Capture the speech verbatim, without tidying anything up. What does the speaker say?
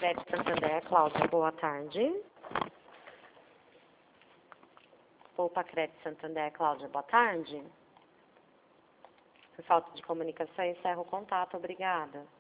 Crédito Santander, Cláudia, boa tarde. Poupa Crédito Santander, Cláudia, boa tarde. Por falta de comunicação, encerro o contato. Obrigada.